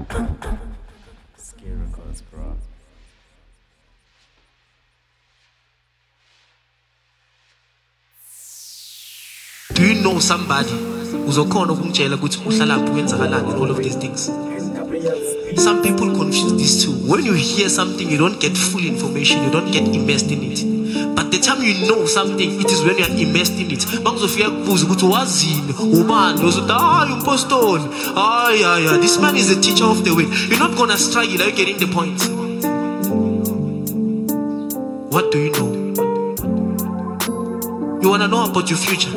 Scary records, bro. Do you know somebody uzokhona ukungitshela ukuthi uhlalaphi kwenzakalani and all of these things? Some people confuse these two. When you hear something, you don't get full information, you don't get immersed in it. But the time you know something, it is when you are immersed in it. Bangizofika kubuza ukuthi wazini, ubani, uzothi umpostoni. This man is a teacher of the way. You're not gonna struggle, are you getting the point? What do you know? You wanna know about your future?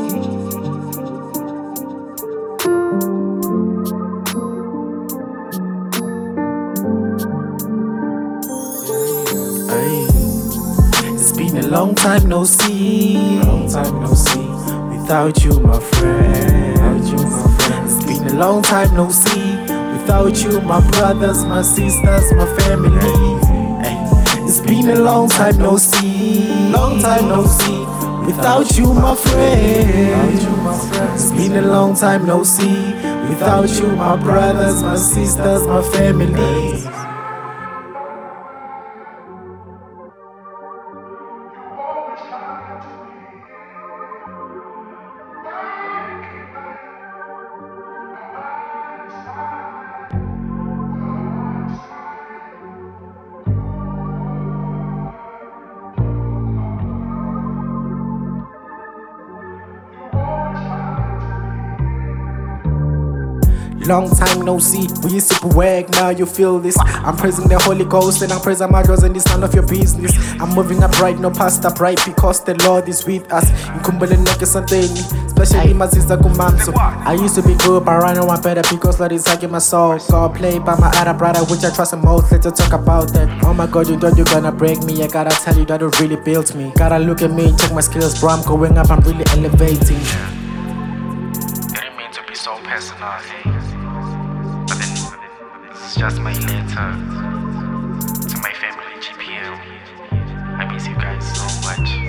It's been a long time no see. Without you, my friend. It's been a long time no see. Without you, my brothers, my sisters, my family. It's been a long time no see. Without you, my friend. It's been a long time no see. Without you, my brothers, my sisters, my family. Long time no see, we used to wag, now you feel this. I'm praising the Holy Ghost and I'm praising my drugs and it's none of your business. I'm moving upright, no past upright, because the Lord is with us. Especially my sister Kumamso. I used to be good, but right now I'm better because Lord is hugging my soul. God played by my other brother, which I trust the most. Let's talk about that. Oh my God, you thought you're gonna break me. I gotta tell you that it really built me. Gotta look at me, check my skills, bro. I'm going up, I'm really elevating. Didn't mean to be so personal, but then this is just my letter to my family GPL. I miss you guys so much.